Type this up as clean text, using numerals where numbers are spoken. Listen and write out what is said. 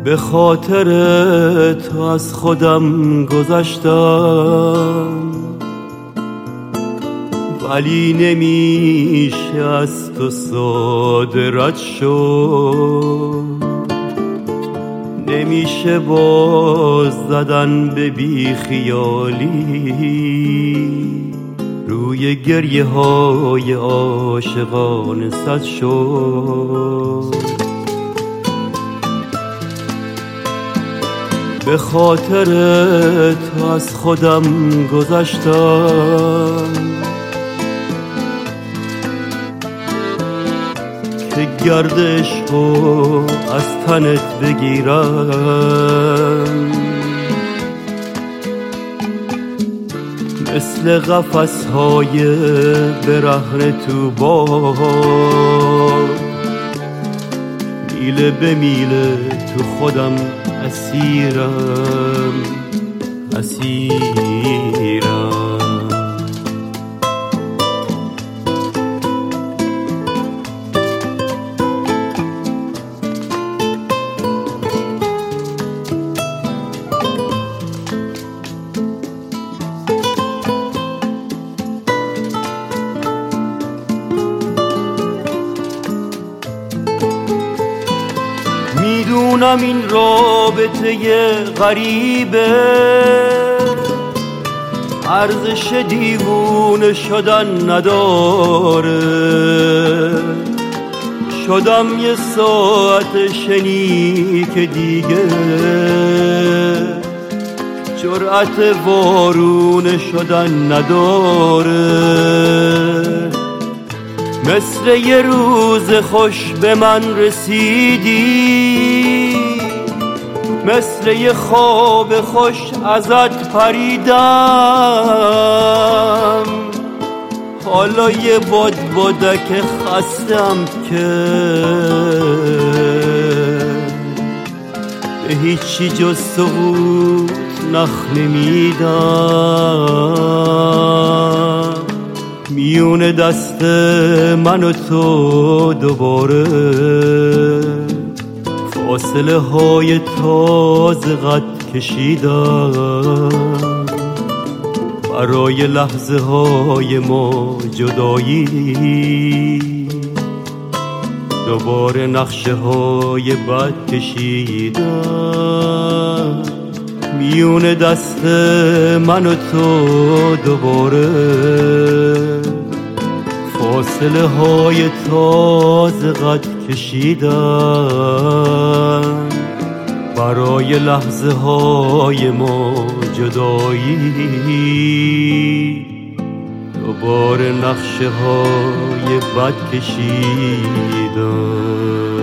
به خاطر تو از خودم گذشتم، ولی نمیشه از تو ساده رد شد. نمیشه باز زدن به بی خیالی روی گریه های عاشقان صد شد. به خاطر تو از خودم گذشتم که گردشو از تنت بگیرم، مثل قفس‌های برهنه تو باد، میله به میله تو خودم اسیرم. میدونم این رابطه غریبه ارزش دیوونه شدن نداره. شدم یه ساعت شنیک دیگه، جرأت وارونه شدن نداره. مثل یه روز خوش به من رسیدی، مثل یه خواب خوش ازت پریدم. حالا یه بادک خستم که به هیچی جز سقوط نخ نمیدم. میونه دست من و تو دوباره فاصله های تازه قد کشیدم. برای لحظه های ما جدایی دوباره نقشه های بد کشیدم. میونه دست من و تو دوباره فاصله های تازه قد کشیدم. برای لحظه های ما جدایی دوباره نقشه های بد کشیدم.